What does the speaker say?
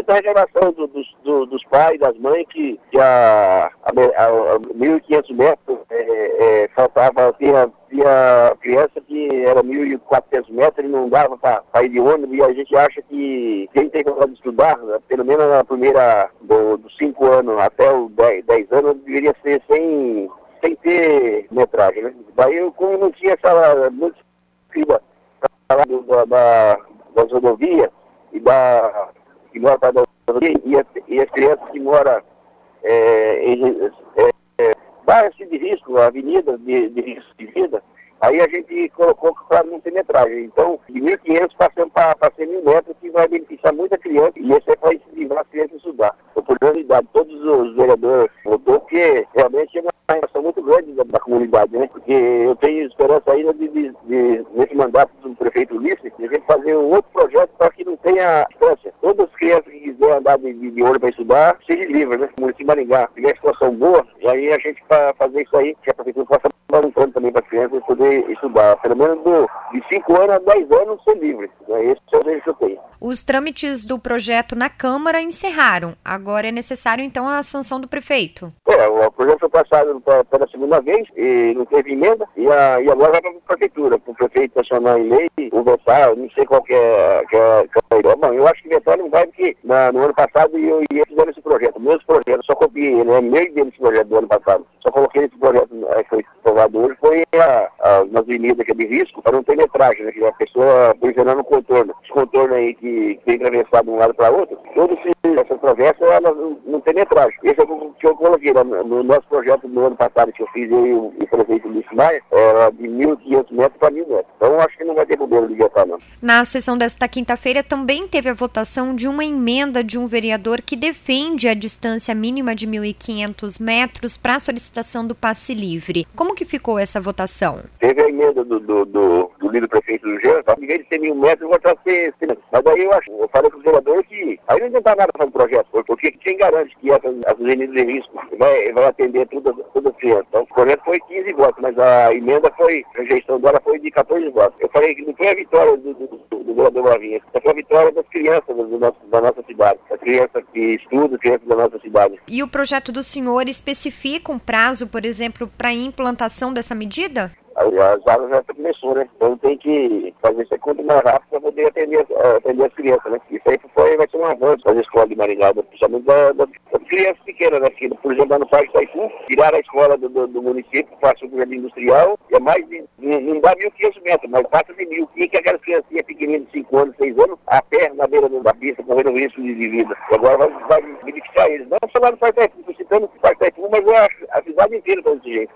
muita reclamação dos pais, das mães, que a 1.500 metros faltava, tinha criança que era 1.400 metros e não dava para ir de ônibus, e a gente acha que quem tem vontade de estudar, pelo menos na primeira, dos 5 anos até os 10 anos, deveria ser sem ter metragem, né? Daí, como não tinha essa muito das rodovias que mora para da rodovia e as crianças que moram bairros de risco, avenida de risco de vida, aí a gente colocou para não ter metragem. Então, de 1.500 passando para 100.000 metros, que vai beneficiar muita criança, e esse é para incentivar as crianças a estudar. Oportunidade, todos os vereadores votou, porque realmente é uma relação muito grande da comunidade, né? Porque eu tenho esperança ainda nesse mandato do prefeito Ulisses, de a gente fazer um outro projeto para que não tenha distância. Todas as crianças que quiserem andar de ônibus para estudar, seja livre, né? O município de Maringá tiver a situação boa, e aí a gente, para fazer isso aí, que a prefeitura possa dar um plano também para as crianças poder estudar, pelo menos de 5 anos a 10 anos ser livre. Esse é o desejo que eu tenho. Os trâmites do projeto na Câmara encerraram. Agora é necessário, então, a sanção do prefeito. O projeto foi passado pela segunda vez e não teve emenda, e agora vai para a prefeitura, para o prefeito acionar em lei, vetar, não sei qual que é a ideia. Bom, eu acho que vetar não vai, porque no ano passado eles fizeram esse projeto, o mesmo projeto, só copiei ele, é meio dele esse projeto do ano passado. Só coloquei esse projeto que foi aprovado hoje, foi nas avenidas que é de risco, para não ter metragem, né, que a pessoa posicionando no contorno. Esse contorno aí que tem atravessado de um lado para outro, toda essa travessa, ela não tem metragem. Esse é o que eu coloquei no nosso projeto do ano passado, que eu fiz eu e o prefeito Luiz Maia, era de 1.500 metros para 1.000 metros. Então, acho que não vai ter problema de vetar, não. Na sessão desta quinta-feira também teve a votação de uma emenda de um vereador que defende a distância mínima de 1.500 metros para a solicitação do passe livre. Como que ficou essa votação? Teve a emenda do líder prefeito do Jean, em vez de ser 1.000 metros, eu vou trazer. Mas daí eu falei para o vereador que aí não adianta nada fazer o projeto, porque quem garante que as avenidas de risco vai atender todas as crianças. Então, o projeto foi 15 votos, mas a emenda a rejeição dela foi de 14 votos. Eu falei que não foi a vitória do vereador Lavinha, foi a vitória das crianças da nossa cidade, das crianças que estudam, crianças da nossa cidade. E o projeto do senhor especifica um prazo, por exemplo, para a implantação dessa medida? As aulas já começou, né? Então tem que fazer isso quanto mais rápido para poder atender as crianças, né? Isso aí vai ser um avanço das escolas de Maringá, principalmente das crianças pequenas, né? Que, por exemplo, lá no Parque Taifu, tiraram a escola do município, passou para o jardim industrial, e é mais de, não dá 1.500 metros, mas passa de 1.000. E que aquelas criancinhas pequeninas de 5 anos, 6 anos, a pé na beira da pista, correndo risco de vida. E agora vai beneficiar eles. Não só lá no Parque Taifu, estou citando o Parque Taifu, mas a cidade inteira está desse jeito.